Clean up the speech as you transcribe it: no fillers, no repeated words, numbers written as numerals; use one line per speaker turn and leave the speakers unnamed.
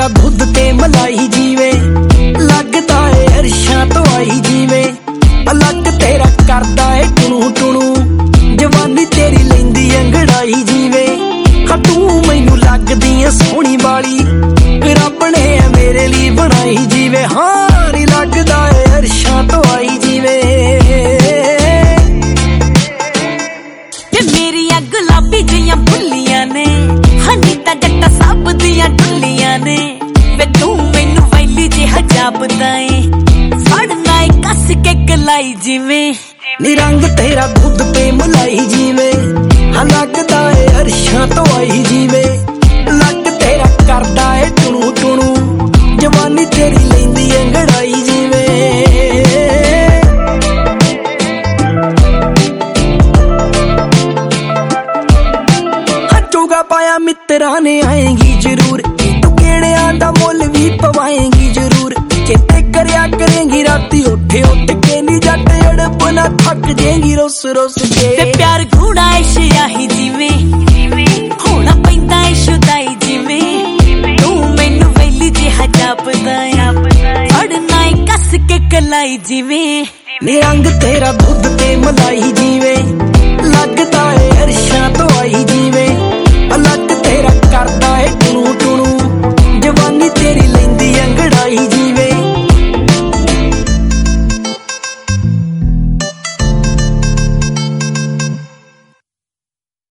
तेरा दुध ते मलाई जीवे, लगदा है अरशां तो आई जीवे। अलग तेरा करदा है टुणू टुणू, जवानी तेरी लैंदी अंगड़ाई जीवे। हाँ तू मैनू लगदी है सोहनी वाली, रब ने मेरे लिए बनाई जीवे। हाँ नी लगदा है अरशां तो आई जीवे।
मेरिया गुलाबी जियां फुल्लियां ने, हनी ता जट्टा सब दियां ढुल्लियां ने। वे तू मैनू वैली जिहा जापदा ए, फड़ना ए कस के गलाई जिवें।
नी रंग तेरा दुध ते मलाई जीवे, हाँ लगदा है अरशां तो आई जीवे। लग तेरा करदा है टुणू टुणू, जवानी तेरी लैंदी अंगड़ाई जीवे। चोगा पाया मित्रा ने आएगी जरूर, तू केड़ियां दा मुल भी पवाएगी जरूर। चेते करया करेंगी राती उठे उठ के, नी जट अड़प ना थक जाएगी रोस रोस के।
ते प्यार घूड़ा है शाही जिवें, होना पैंदा है शुदाई जिवें। तू मैनू वैली जिहा जापदा ए, फड़ना ए कस के गलाई जिवें।
नी रंग तेरा दुध ते मलाई जीवे,